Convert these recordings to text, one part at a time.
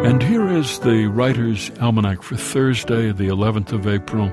And here is the Writer's Almanac for Thursday, the 11th of April,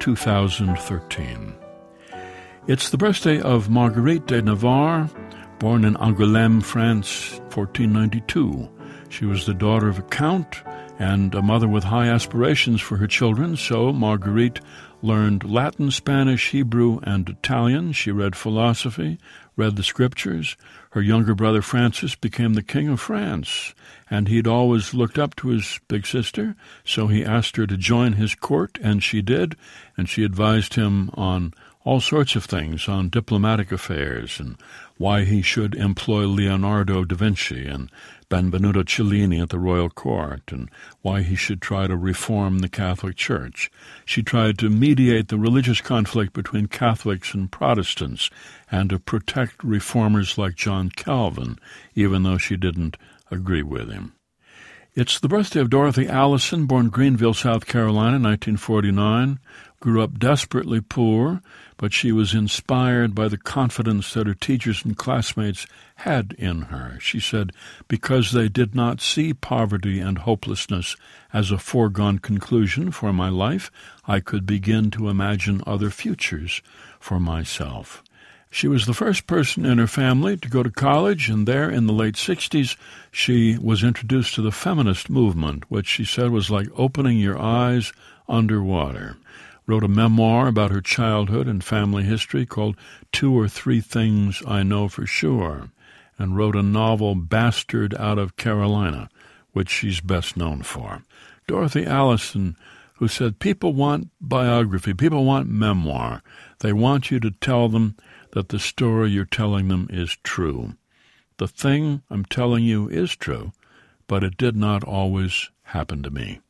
2013. It's the birthday of Marguerite de Navarre, born in Angoulême, France, 1492. She was the daughter of a count and a mother with high aspirations for her children, so Marguerite learned Latin, Spanish, Hebrew, and Italian. She read philosophy, read the scriptures. Her younger brother Francis became the King of France, and he'd always looked up to his big sister, so he asked her to join his court, and she did, and she advised him on all sorts of things, on diplomatic affairs, and why he should employ Leonardo da Vinci and Benvenuto Cellini at the royal court, and why he should try to reform the Catholic Church. She tried to mediate the religious conflict between Catholics and Protestants and to protect reformers like John Calvin, even though she didn't agree with him. It's the birthday of Dorothy Allison, born Greenville, South Carolina, 1949, grew up desperately poor, but she was inspired by the confidence that her teachers and classmates had in her. She said, because they did not see poverty and hopelessness as a foregone conclusion for my life, I could begin to imagine other futures for myself. She was the first person in her family to go to college, and there in the late 60s, she was introduced to the feminist movement, which she said was like opening your eyes underwater. Wrote a memoir about her childhood and family history called 2 or 3 Things I Know for Sure, and wrote a novel, Bastard Out of Carolina, which she's best known for. Dorothy Allison, who said, people want biography, people want memoir. They want you to tell them that the story you're telling them is true. The thing I'm telling you is true, but it did not always happen to me.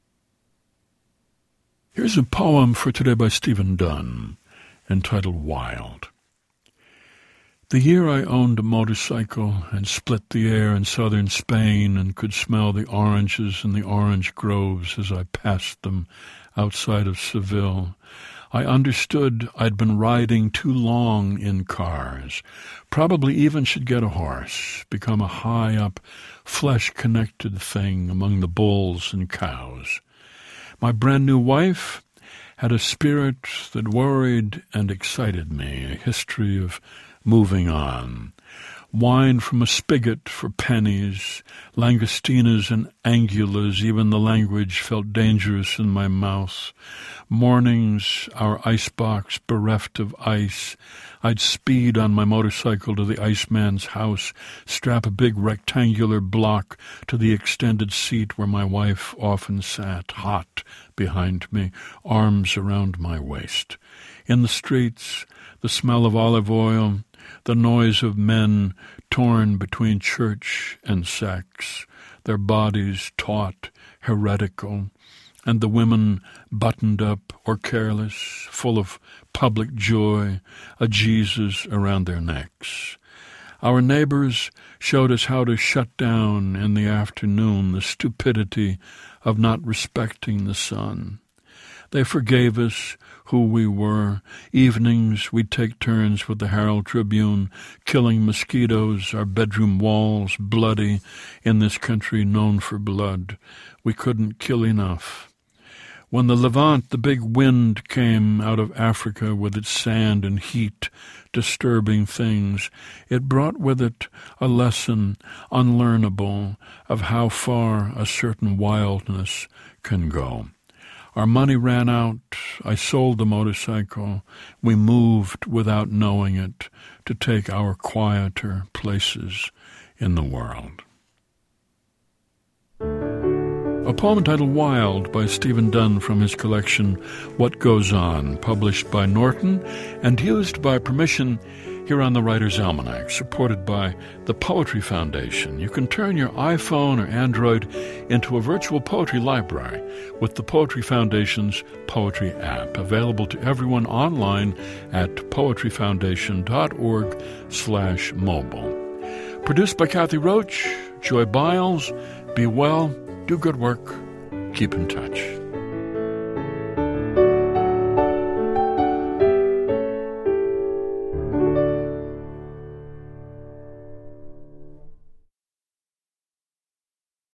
Here's a poem for today by Stephen Dunn, entitled Wild. The year I owned a motorcycle and split the air in southern Spain and could smell the oranges in the orange groves as I passed them outside of Seville, I understood I'd been riding too long in cars, probably even should get a horse, become a high-up, flesh-connected thing among the bulls and cows. My brand-new wife had a spirit that worried and excited me, a history of moving on. Wine from a spigot for pennies, langostinas and angulas, even the language felt dangerous in my mouth. Mornings, our icebox bereft of ice. I'd speed on my motorcycle to the iceman's house, strap a big rectangular block to the extended seat where my wife often sat, hot behind me, arms around my waist. In the streets, the smell of olive oil, the noise of men torn between church and sex, their bodies taut, heretical, and the women buttoned up or careless, full of public joy, a Jesus around their necks. Our neighbors showed us how to shut down in the afternoon the stupidity of not respecting the sun. They forgave us who we were. Evenings we'd take turns with the Herald Tribune, killing mosquitoes, our bedroom walls bloody in this country known for blood. We couldn't kill enough. When the Levant, the big wind, came out of Africa with its sand and heat, disturbing things, it brought with it a lesson unlearnable of how far a certain wildness can go. Our money ran out. I sold the motorcycle. We moved without knowing it to take our quieter places in the world. A poem entitled Wild by Stephen Dunn from his collection What Goes On, published by Norton and used by permission here on the Writer's Almanac, supported by the Poetry Foundation. You can turn your iPhone or Android into a virtual poetry library with the Poetry Foundation's Poetry app, available to everyone online at poetryfoundation.org/mobile. Produced by Kathy Roach, Joy Biles. Be well, do good work, keep in touch.